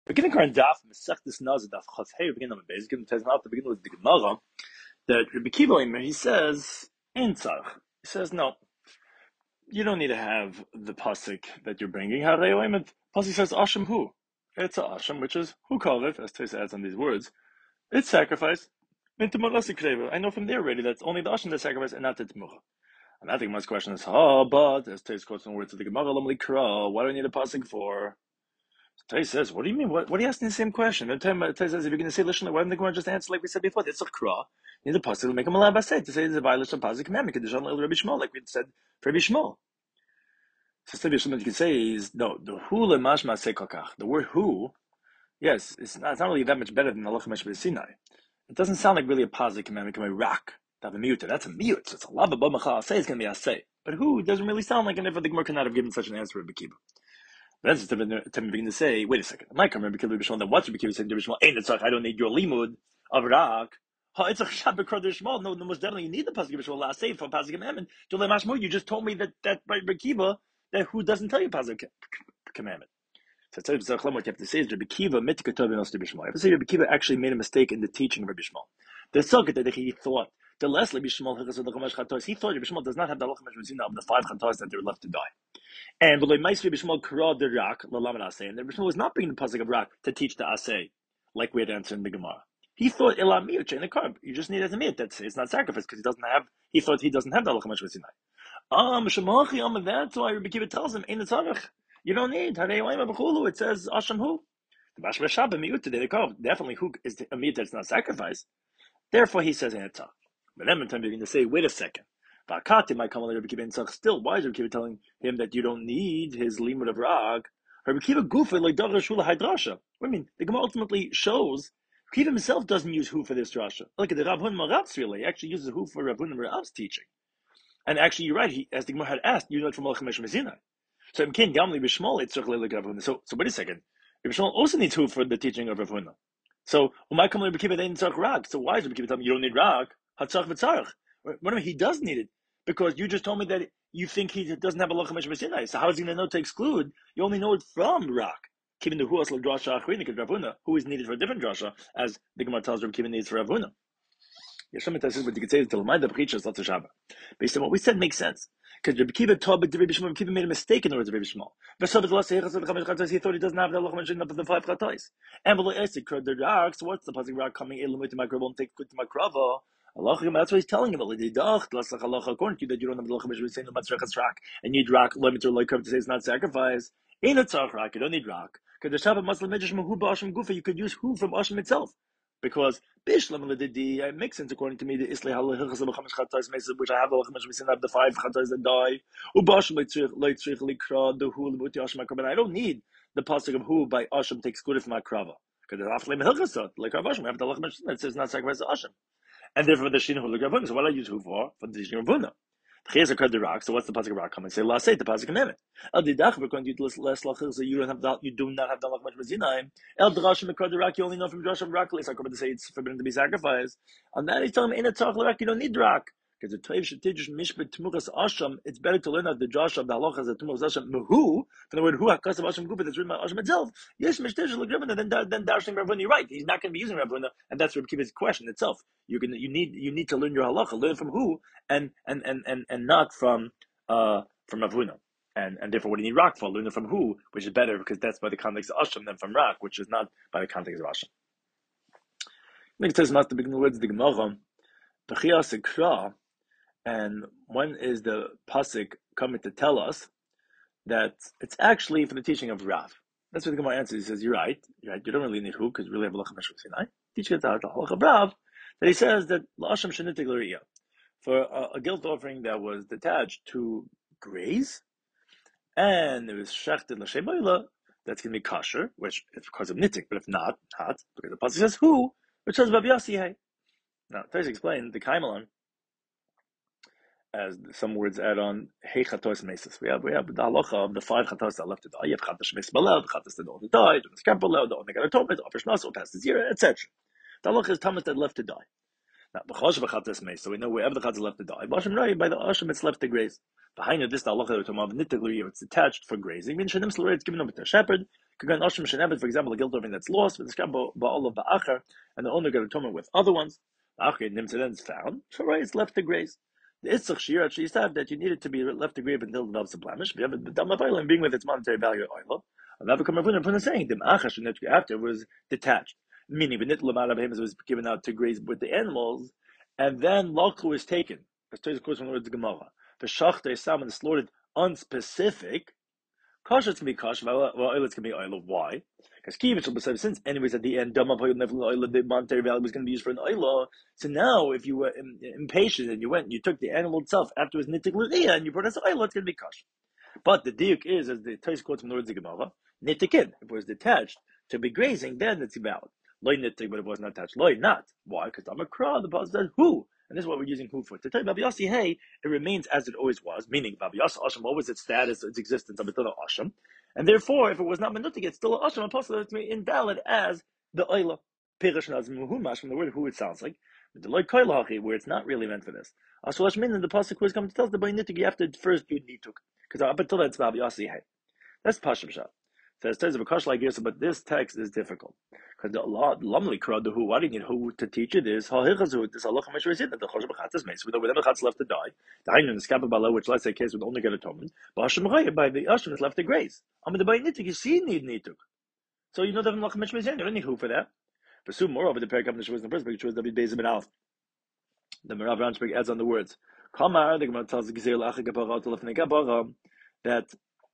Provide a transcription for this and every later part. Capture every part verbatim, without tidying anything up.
Beginning current daf, Mesechtes Nazir daf Chaf Hey, beginning on the base, beginning to the beginning with the Gemara, that Rabbi Kiva Omer, he says, Ein tzarich. He says, no, you don't need to have the pasuk that you're bringing. Harei Omer, pasuk says, Ashem Hu. It's a Ashem, which is Hu Karev, as Tess adds on these words. It's sacrifice. I know from there already that's only the Ashem that sacrifice and not the Tmucha. And I think my question is, oh, but, as Tess quotes some words of the Gemara, Lam Likra, what do I need a pasuk for? Tais says, what do you mean? What, what are you asking the same question? The time Tais says, if you're going to say lishon, why didn't the Gemara just answer like we said before? It's a kra. You need a pasuk to make a malab say to say it's a violation of pasuk commandment. Kedushan el Rabbi Shmuel, like we said for Rabbi Shmuel. So Rabbi Shmuel, you can say is no. The hu lemashma say kakach. The word hu, yes, it's not, it's not really that much better than the halacha meshbei Sinai. It doesn't sound like really a pasuk commandment. Can be rock. To have a mute. That's a mute. So it's a lava b'machal say it's going to be a say. But hu doesn't really sound like, and therefore the Gemara cannot have given such an answer to Rabbi Kiva. That's to begin to say, wait a second. I might come remember Rabbi Shmuel. Then what's Rabbi Kiva saying to Rabbi Shmuel? Ain't it? I don't need your limud of rak. It's a chashav b'krader Shmuel. No, no, most definitely you need the pasuk of Shmuel last say for pasuk commandment. To le mashmo, you just told me that that by Rabbi Kiva that who doesn't tell you pasuk commandment. So it's what you have to say is Rabbi Kiva mitka tovim os Rabbi Shmuel. You have to say Rabbi Kiva actually made a mistake in the teaching of Rabbi Shmuel. The sukkah that he thought the less Rabbi Shmuel he thought Rabbi Shmuel does not have the halacha of the five chatos that they were left to die. And but Rabbi Shmuel kra the rak l'lamed asay, and Rabbi Shmuel was not bringing the pasuk of rak to teach the asay, like we had answered in the Gemara. He thought elam miyut in the carb. You just need as a miyut. That's it's not sacrifice because he doesn't have. He thought he doesn't have the halacha meshvah Sinai. Um, shemachi um. That's why Rabbi Kiva tells him in the tzarich. You don't need harei oima b'chulu. It says asham hu. The bashma shabbat miyut today the carb. Definitely hu is a miyut that's not sacrifice. Therefore, he says in a tzarich. But then, time you're going to say, wait a second. Vakati might come on Rabbi Kiva and still. Why is Rabbi Kiva telling him that you don't need his limud of rag? Rabbi Kiva gufa like davar shula hydrasha. I mean, the Gemara ultimately shows Rabbi Kiva himself doesn't use hu for this drasha. Look at the Rav Hun Marav's really. He actually uses hu for Rav Hun Marav's teaching. And actually, you're right. He, as the Gemara had asked, you know it from Malach Mesh Mezina. So in Ken Gamli Bishmol, it's like Rav Hun. So, so wait a second. Rabbi Shmuel also needs hu for the teaching of Rav Hun. So Umay come Rabbi Kiva they need rag. So why is Rabbi Kiva telling me you don't need rag? Hatzach v'tzarich. Whatever he does need it. Because you just told me that you think he doesn't have a loch of Sinai. So how is he going to know to exclude? You only know it from Rak. Given the huas l'drasha achrinik of Ravuna, who is needed for a different drasha, as the Gemara tells Rav Kiva needs for Ravuna. Yeshem says what you could say is to l'mayda b'chichas l'tzah Shabbat. Based on what we said makes sense. Because Rabbi Kiva taught, but Rabbi Shmuel, Rabbi Kiva made a mistake in the words of Rabbi Shmuel. He thought he doesn't have the loch of the five chatais. And below Esek, the Rak. So what's the pasuk Rak coming? Elamut to my krava, won't take good to my krava. That's what he's telling him. According to you, that you don't have the halacha meshvah saying the matzrechas rak, and you need rak limit or like to say it's not sacrifice. Ain't it tzarich rak? You don't need rak because the shabbat muslim medrash mahu ba'ashem gufa. You could use hu from ashem itself because bishlam ledidi it makes sense according to me the islay halachas of chamesh chatos meses which I have the halacha meshvah saying I have the five chatos that die. Ubashem leitzrich likra the hu lemuti ashem akrav. I don't need the pasuk of hu by ashem takes good from akrava because the aflei mehilchasot like Rav Ashem I have the halacha meshvah that says not sacrifice to ashem. And therefore, the shin hu l'gavuna. So what do I use who for? For the shin ravuna. The chiyas occurred the rock. So what's the pasuk rock? Come and say la say the pasuk commandment. El didach according to you less lachil. So you don't have that. You do not have the lach much mezinaim. El drashim occurred the rock. You only know from drashim rock. Like I'm to say it's forbidden to be sacrificed. On that he's telling me in a tzach rock you don't need rock. Because the toiv shetidjush mishbet tmuras asham. It's better to learn out the josh of the halacha as the tmuras asham mehu from the word hu hakas of asham gupa that's written by asham itself. Yes, mishtesh l'gavuna. Then then dashing ravuna. You're right. He's not going to be using ravuna, and that's Rabbi Kiva's question itself. You can you need you need to learn your halacha, learn from who, and and and and, and not from uh from Ravuna. And and therefore what do you need rock for? Learn it from who, which is better because that's by the context of Asham than from rock, which is not by the context of Asham. Next says not the beginning words the Gemara, B'chiyas Kra, and when is the pasuk coming to tell us that it's actually for the teaching of Rav? That's what the Gemara answers. He says, You're right, you're right, you don't really need who, because you really have a halacha meshvah Sinai. Teach it out the halacha of Rav. That he says that la'asham shenitig l'riyah for a, a guilt offering that was detached to graze, and it was shechted l'shem boila, that's going to be kosher, which is because of nitik, but if not, not because the pasuk says who, which says babiasi hey. Now, Taish explained the kaimelon as some words add on hey chatos mesis. We have we have the halacha of the five chatos that left to die. You have chatos shmeis balel, chatos that don't die, the scamp balel, the only got a topet, offers naso, past the zira, et cetera. The halacha is tamas that left to die. Now, b'chosh b'chatas meis, so we know wherever the chatas left to die. B'asham raya, by the asham, it's left to graze. Behind it, this the halacha of Tomav nitiglu, it's attached for grazing. Min shenim slur, it's given over to a shepherd. Kagan asham shenebet, for example, a guilt of that's lost, but the skab ba'ol of ba'achar, and the owner got a tumah with other ones. Ba'achar nimtzah then is found. So right, it's left to graze. The itzach shir actually said that you needed to be left to graze until it develops a blemish. But the dam of oil, being with its monetary value of oil. And never come from saying the achar after was detached, meaning the nitl was given out to graze with the animals. And then Lachu is taken. As Toys of course from the words of Gemara. The Shachta is salmon slaughtered unspecific. Kasha can be kasha, well, oil can be oil. Why? Because Kivich will say, since anyways at the end, Dama oil, the monetary value was going to be used for an oil. So now, if you were impatient and you went and you took the animal itself after it was nitik l'riya and you brought us oil, it's going to be kasha. But the diuk is, as the Toys quotes from the words of Gemara, nitikin. If it was detached to be grazing, then it's valid. Loy nitik, but it was not attached. Loy not. Why? Because Damakra, the Bible says who, and this is what we're using who for. To tell you Babi Yossi, hey, it remains as it always was, meaning Babi Yossi Asham, what was its status, its existence of Abitana Asham, and therefore, if it was not menutik, it's still an Asham, apostle, it's invalid as the Oila. Pirish Naz Muhumash, from the word who it sounds like, but the Loy Koilachi, where it's not really meant for this. Ashulash Min, and the pasuk who is coming to tell us the Babi Nituk, you have to first do Nituk, because up until that it's Babi Yossi, hey. That's Pashim Shah. So it says of a kash like this, but this text is difficult because the law, lumli krad the who. Why do you need who to teach it? Is hahichazu this halacha mishrazit that the chosh b'chatzas meis. With whatever chatz left to die, the ainu in the skapa bala, which let's say case would only get atonement. But Hashem chayah by the Hashem is left to grace. I mean the by nituk you see need nituk. So you know that halacha mishrazit. You don't need who for that. Pursue moreover the parak of the shvuz in the first book, which was David Beis ben Alf. The Merav Ransberg adds on the words. Kamar the Gemara tells the Gezer lachik kapara to lefnei kapara that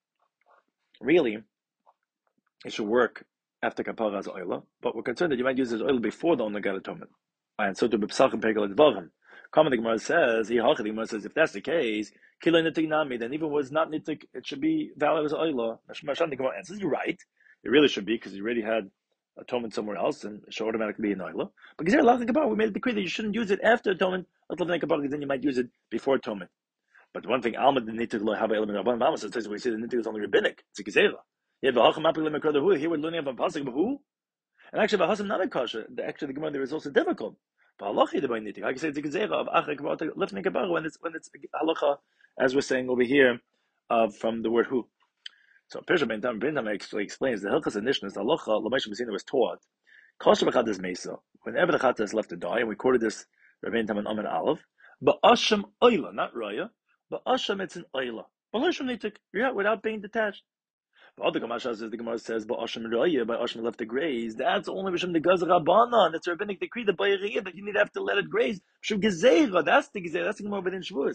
really it should work after kapara as oila, but we're concerned that you might use this oil before the owner got atonement. And so to b'psachim pegel advarim. Comment the Gemara says, he the Gemara says, if that's the case, kilo nitik nami, then even was not nitik, it should be valid as oila. Mashan the Gemara answers, you're right. It really should be because you already had atonement somewhere else, and it should automatically be an oila. But Gezer lachik kapara, we made it decree that you shouldn't use it after atonement, because then you might use it before atonement. But one thing, Alma the nitik lo have element of Mama says we say the nitik is only rabbinic. It's a gezerah. Yeah, but here we're learning about pasuk, but who? And actually, Bahasam not a kasha. Actually, the Gemara there is also difficult. But halacha the by nitik. I can say it's a gezerah of achar kabarot lifnei kabarot when it's when it's halacha, as we're saying over here, uh, from the word who. So Pirsha Ben Tam Ben Tam actually explains the hilchas and nishnas halacha l'maisha Messina was taught. Kasha b'chatas mesa. Whenever the chata is left to die, and we quoted this Rabbein Tam and Amen Aleph, but asham oila, not raya, but asham it's an oila. But asham nitik, yeah, without being detached. The other Gemara says, the Gemara says, by Asham Raya, by Asham left to graze. That's only Mishum the Gaz Rabbanan. That's a rabbinic decree that by Raya that you need to have to let it graze. Mishum Gezerah. That's the Gezerah. That's the Gemara within Shavuos.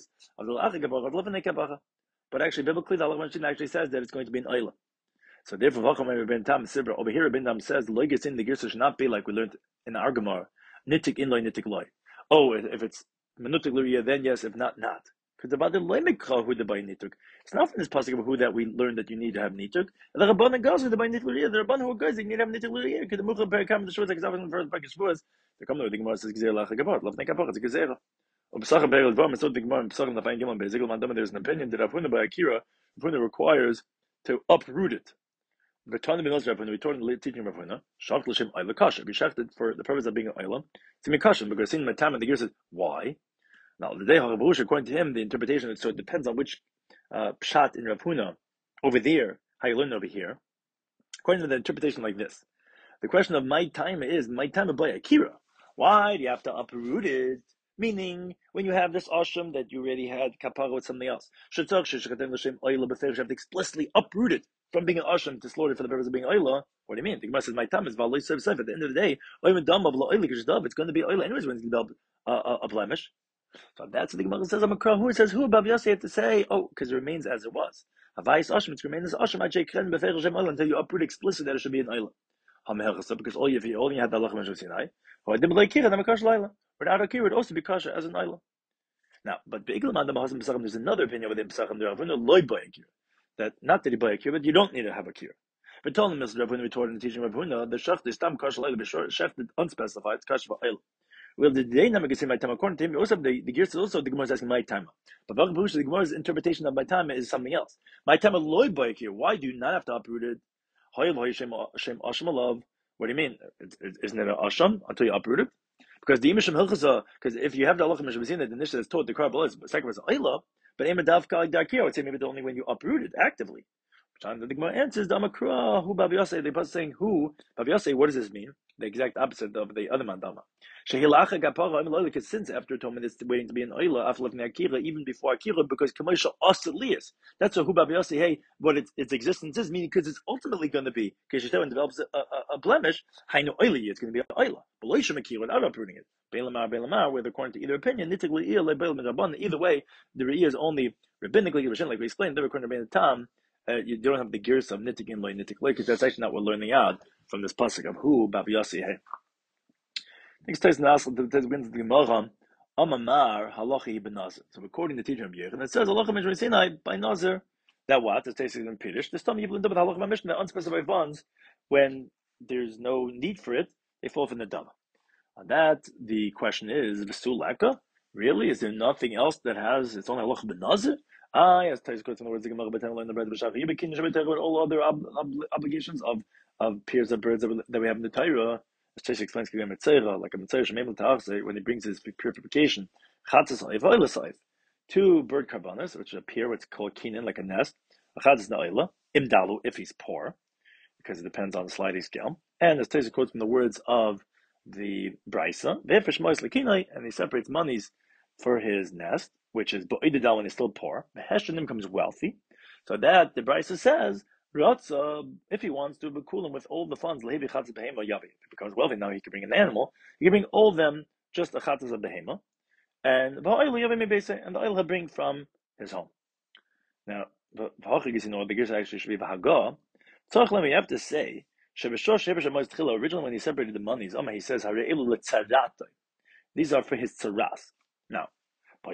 But actually, biblically, the Allah actually says that it's going to be an Oila. So therefore, Vacham Tam Sibra over here, Rabbi Tam says the Loigas in the Girsa should not be like we learned in our Gemara. Nitik in loy, nitik loy. Oh, if it's Menutik Luria, then yes. If not, not. Because about the lemikra who the by nituk. It's not from this pasuk of who that we learned that you need to have nituk. The rabbanan goes with the by nituk. The rabbanan who goes, you need to have nituk. Because the muchah perakam the shvus like example in the first package shvus. The come to the gemara says gezerah lachak kabar. Love nekapar. It's a gezerah. Or pesachim peril dvar. It's not the gemara. Pesachim the fine gemara. Bezikol mandam. There's an opinion that Rav Huna by Akira, Rav Huna requires to uproot it. Return the minos Rav Huna. We taught in the teaching Rav Huna. Shacht l'shem ayla kasha. Be shachted for the purpose of being an ayla. It's a mikasha because in matam and the gear says why. Now, the day Haravush, according to him, the interpretation, so it depends on which uh, pshat in Rav Huna over there, how you learn over here. According to the interpretation like this, the question of my time is, my time by Akira. Why do you have to uproot it? Meaning, when you have this asham that you already had kapara with something else, you have to explicitly uproot it from being an asham to slaughter for the purpose of being oila. What do you mean? The Gemara says, my time is valoi sev sev. At the end of the day, it's going to be oila anyways when it's going to be a, a, a blemish. So that's what the Gemara says. I'm a crow. Who says who? Bav Yossi had to say, oh, because it remains as it was. Havayis Ashim, it's remains as Ashim. I check until you uproot explicit that it should be an oila. Because all you you only had the Allah Meshach Sinai. I didn't like Kira. I'm a kasha laila. Without a Kira, it would also be kasha as an oila. Now, but be'igel man the Mahazim Pesachim, there's another opinion within Pesachim. There Ravuna loy by a Kira. That not that he buy a Kira, but you don't need to have a Kira. But told him, Mister Ravuna, we taught in the teaching of Ravuna, the shaft is tam kasha laila, but shaft unspecified. It's kasha oila. Well, the dynamic is in my time. According to him, also the the gears also the Gemara is asking my time. But the Gemara's interpretation of my time is something else. My time loy boy here. Why do you not have to uproot it? What do you mean? Isn't it an asham until you uproot it? Because the Imishim Hilchasa, because if you have the halacha Mishabazina, the Nisha is taught the Karabal is second was Ayla, but Emadavka like Darkir, I would say maybe the only when you uproot it actively. Time the Gemara answers Damakra, who Babiyase, they both saying who, Babiyase, what does this mean? The exact opposite of the other mandama. Shehilacha Gapara, because since after atonement it's waiting to be an Oila, Aflaf Akira, even before Akira, because Kamosha Osilias. That's what who Babiyase, hey, what its, its existence is, meaning because it's ultimately going to be, because Shetavan develops a, a, a blemish, Hainu Oili, it's going to be an Oila. But Loisha Akira, without uprooting it. Beilamar, Beilamar, where according to either opinion, Nitigli Il, either way, the Re'iyah is only rabbinically, like we explained, according to the Tam. Uh, you don't have the gears of nittik in loy nittik loy because that's actually not what we're learning out from this pasuk of who Babi Yossi. Hey, next time the the wins the Gemara Amamar halacha ibn Nazir. So according to the teacher of Yechon, it says halacha Mishra Sinai by Nazir. That what? It's basically in Pirish. There's some people in the halacha Mishnah unspecified bonds when there's no need for it, they fall from the dama. On that, the question is v'sulaka. Really, is there nothing else that has its own halacha ibn Nazir? Ah, yes, Tais quotes in the words the Gemara B'Ten learn the bread of B'Shach. You begin with all other ob, ob, obligations of of peers of birds that we, that we have in the Torah. As Tais explains, like a Mitzvah Shemem L'Ta'achzeh, when he brings his purification, Chatzas Ha'if Oila Saif, two bird carbonas, which appear what's called kinin, like a nest. Chatzas Na'ila Imdalu if he's poor, because it depends on the sliding scale. And as Tais quotes from the words of the Brisa, Ve'efish Mois L'Kinai, and he separates monies for his nest, which is Bo'ididal when he's still poor. Heshtanim becomes wealthy. So that the Brisa says, if he wants to Bekulim with all the funds, Lehevi Chatzah Behema Yavi. If he becomes wealthy, now he can bring an animal. He can bring all of them, just a Chatzah of Behema. And the oil and the oil he'll bring from his home. Now, the Gears actually should be Vahaga. We have to say, originally when he separated the monies, he says, these are for his tzaras. Now, so,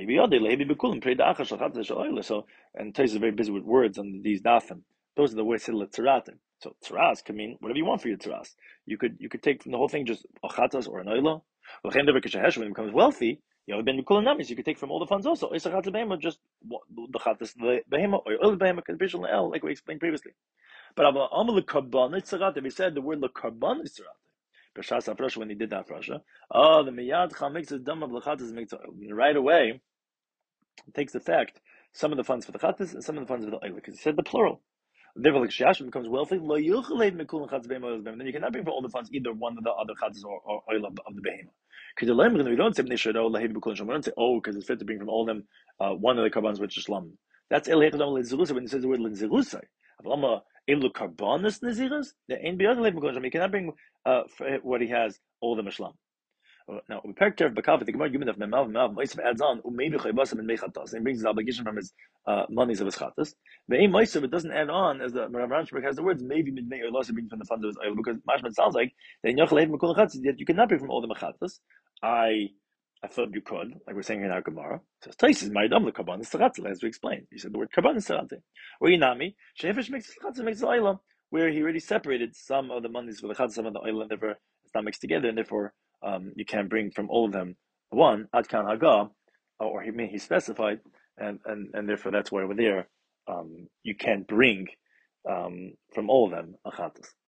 and Tais is very busy with words on these dafim. Those are the words tzaratim. So tzaras can mean whatever you want for your tzaras. You could you could take from the whole thing just a chatas or an oila. When he becomes wealthy, you know, ben bikulan namis, you could take from all the funds also. Just the chatas behema or oil behema, like we explained previously. But amal lekarban tzaratim, he said the word lekarban tzaratim. When he did that for Russia, oh, the miyad makes a dam of lechatas makes right away. It takes effect. Some of the funds for the chatas and some of the funds for the oil, because he said the plural. Therefore, like Shashim becomes wealthy, then you cannot bring for all the funds either one of the other chatas or, or oil of, of the behema. Because we don't say we don't say oh, because it's fit to bring from all of them uh, one of the carbons which is shlam. That's el when he says the word linzirusai. Elu carbonis naziras, the ain't be other he cannot bring uh, for what he has all of them shlam. Now, we pair the Gemara Yumin of Memav Memav Meisav adds on Umeidu Chaybasim and Mechatas, and brings his obligation from his uh, monies of his chatas. The Ein Meisav, it doesn't add on as the Rav Ranshberg has the words maybe Midmei or Losa brings from the funds of his oil, because Mashman sounds like that in Yochel Mekul Chatas that you cannot bring from all the mechatas. I I thought you could, like we're saying in our Gemara. So Tais is married on the Karban Saratzel, as we explained. He said the word Karban Saratzel. Or Inami, Shefish makes his chatas makes the oil, where he already separated some of the monies for the chatas, some of the oil, and therefore it's not mixed together, and therefore Um, you can bring from all of them one Adkan Haga, or he may he specified, and, and, and therefore that's why over there um, you can't bring um, from all of them a chatas.